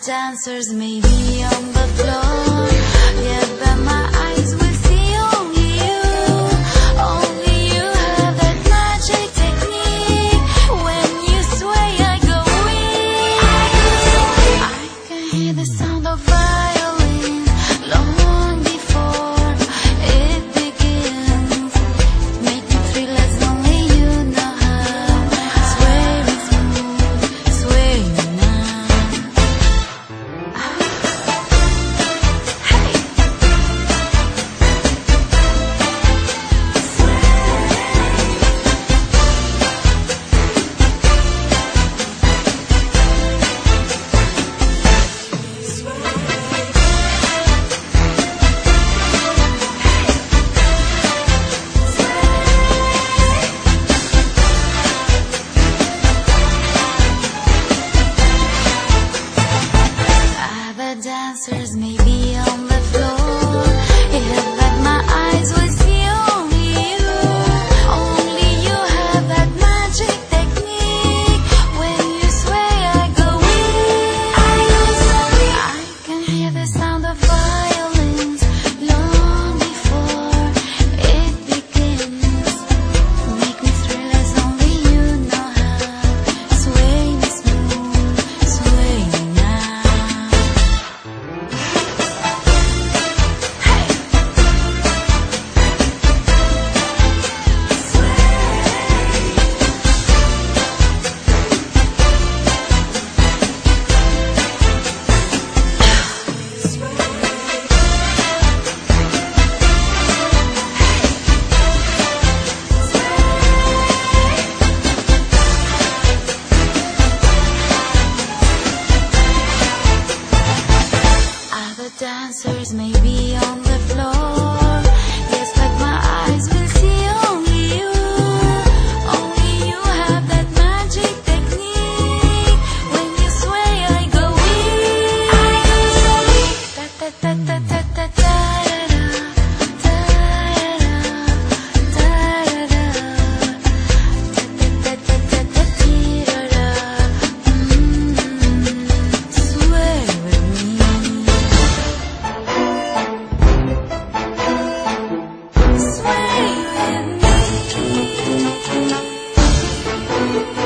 dancers may be on the floor, yeah, but my eyes will see only you. Only you have that magic technique. When you sway, I go weak. I can hear the sound of violin long before it begins. Make me thrill as only you know how. Sway me smooth, sway me now. Hey. Other dancers may be on the floor, yeah, but my eyes will see only you. Only you have that magic technique. When you sway, I go weak. I can hear the sound of violins long before it begins. Make me thrill as only you know how. Sway me smooth, sway me now. Other dancers may be on the floor, yes, but my eyes will see only you. Only you have that magic technique. When you sway, I go weak. Ta ta ta ta ta ta ta da da da da ta ta ta ta ta da. Sway with me. Sway with me.